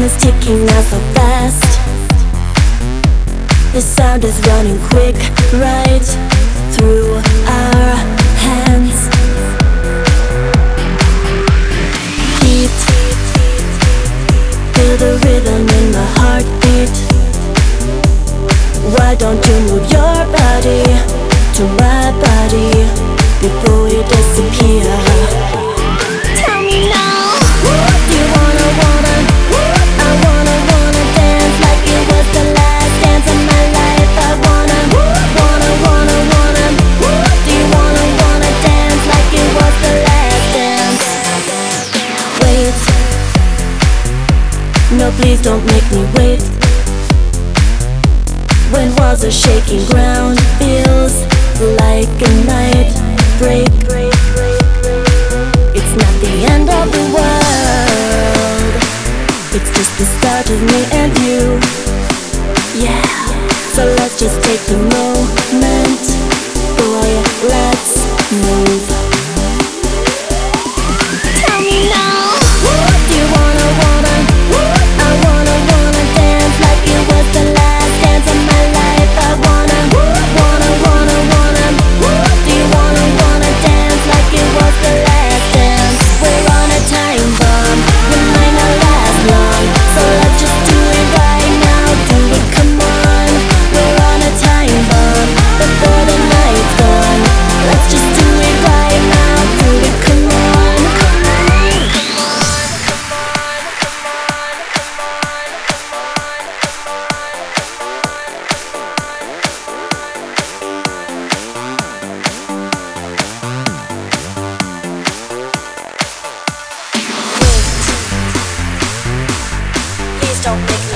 is ticking now so fast. The sound is running quick right through our hands. Beat, feel the rhythm in my heartbeat. Why don't you move your body to my body before we disappear? Tell me now, do you wanna I wanna dance like it was the last dance of my life. I wanna do you wanna dance like it was the last dance? Wait, no please don't make me wait. When walls are shaking, ground feels like a night break. It's not the end of the world, it's just the start of me and you. Yeah, so let's just take the moment. Boy, let's move. Tell me now, do you wanna I wanna dance like it was the last dance of my life. I wanna do you wanna dance like it was the last dance? We're on a time bomb, we might not last long, so let's just do it right now. Do it, come on. We're on a time bomb before the night's gone. Let's just do it right now. Do it, come on. Please don't make me